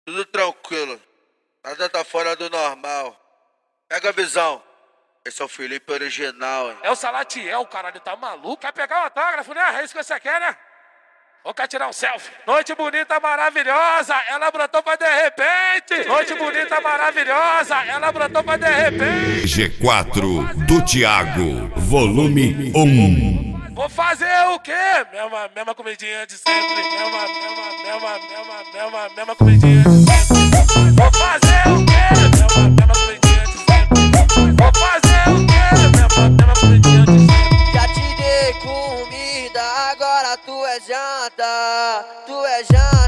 Tudo tranquilo, nada tá fora do normal. Pega a visão, esse é o Felipe original, hein? É o Salatiel, caralho, tá maluco? Quer pegar o autógrafo, né? É isso que você quer, né? Ou quer tirar um selfie? Noite bonita, maravilhosa, ela brotou pra de repente. Noite bonita, maravilhosa, ela brotou pra de repente. G4 do Thiago, volume 1. Vou fazer o quê? Mesma comidinha de sempre. Mesma comidinha de sempre. Vou fazer o quê? Mesma comidinha de sempre. Vou fazer o quê? Mesma comidinha de sempre. Já te dei comida, agora tu é janta, tu é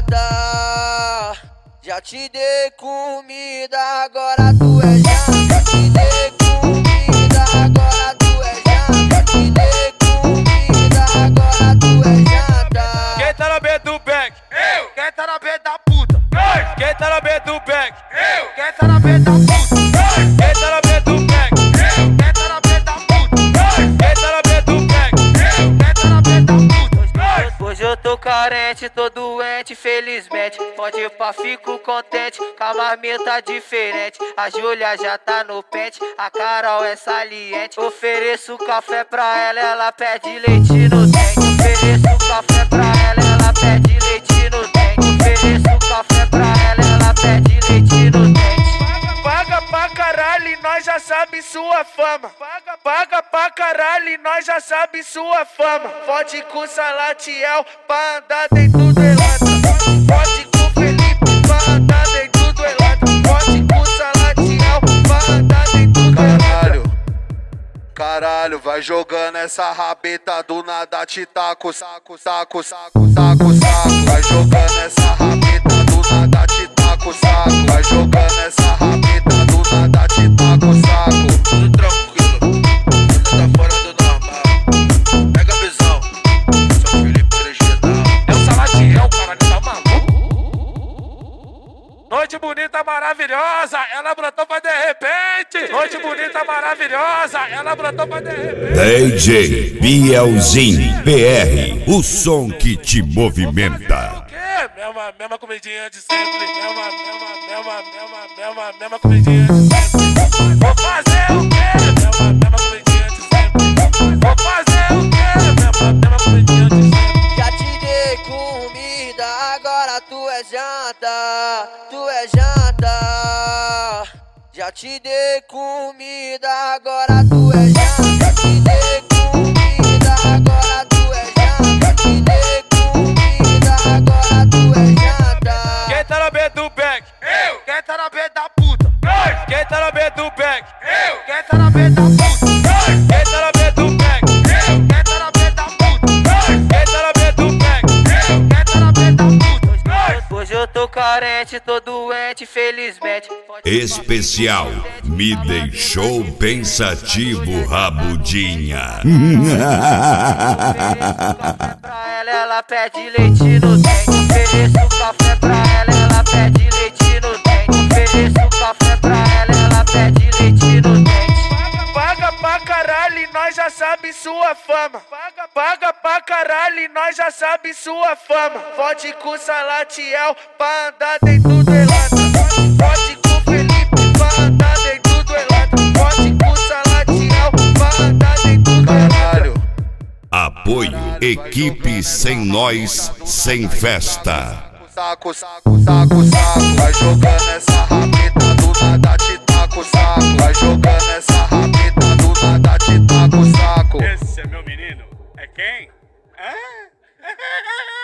janta. Já te dei comida, agora tu é janta. Já te dei comida, agora tu é janta. Já te dei comida, agora tu é janta. Quem tá na B do back? Eu. Quem tá na B da puta? Nós. Quem tá na B do back? Eu. Quem tá na B da puta? Nós. Quem tá na B do back? Eu. Quem tá na B da puta? Nós. Quem tá na B do back? Eu. Quem tá na B da puta? Nós. Hoje eu tô carente, tô doente, felizmente. Pode ir pra, fico contente, com a marmita diferente. A Júlia já tá no pente, a Carol é saliente. Ofereço café pra ela, ela pede leite no dente. Ofereço café pra ela, ela pede leite no dente. Ofereço café pra ela, ela pede leite no dente. Paga pra caralho e nós já sabe sua fama. Paga pra caralho e nós já sabe sua fama. Fode com Salatiel pra andar dentro do Elantra. Fode com Felipe pra andar dentro do Elantra. Fode com Salatiel pra andar dentro do Elantra. Caralho, vai jogando essa rabeta do nada, te taco, saco, saco, saco, saco, saco. Vai jogando essa rabeta do nada, te taco, saco. Vai jogando essa rabeta do nada, te taco, saco. Tudo tranquilo, nada tá fora do normal. Pega a visão, esse é o Felipe original. É o Salatiel, caralho, tá maluco? Noite bonita, maravilhosa, ela brotou pra de repente. Noite bonita, maravilhosa, ela brotou pra de repente. DJ Bielzinho PR, o som que te movimenta. O quê? Mesma comidinha de sempre. Mesma comidinha de sempre. Vou fazer o quê? Mesma comidinha de sempre. Vou fazer o quê? Mesma comidinha de sempre. Já te dei comida, agora tu é janta, tu é janta. Já te dei comida, agora tu é janta. Já te dei comida, agora tu é janta. Já te dei comida, agora tu é janta. Quem tá na B do back? Eu. Quem tá na B da puta? Nós. Quem tá na B do back? Eu. Quem tá na B da puta? Nós. Quem tá na B do back? Eu. Quem tá na B da puta? Nós. Quem tá na B do back? Eu. Quem tá na B da puta? Nós. Hoje eu tô carente, tô doente, felizmente. Especial, me deixou pensativo, Rabudinha. Pra ela pede leite no dente. Ofereço café pra ela pede leite no dente. Ofereço café pra ela pede leite no dente. Paga pra caralho e nós já sabe sua fama. Paga pra caralho e nós já sabe sua fama. Fode com Salatiel pra andar dentro do Elantra. Fode com Felipe pra andar dentro do Elantra. Fode com Salatiel pra andar dentro do Elantra. Apoio, equipe sem nós, sem festa. Saco, saco, saco, saco. Vai jogando essa rabeta do nada, te taco, saco. Vai jogando essa rabeta do nada, te taco, saco. Esse é meu menino? É quem?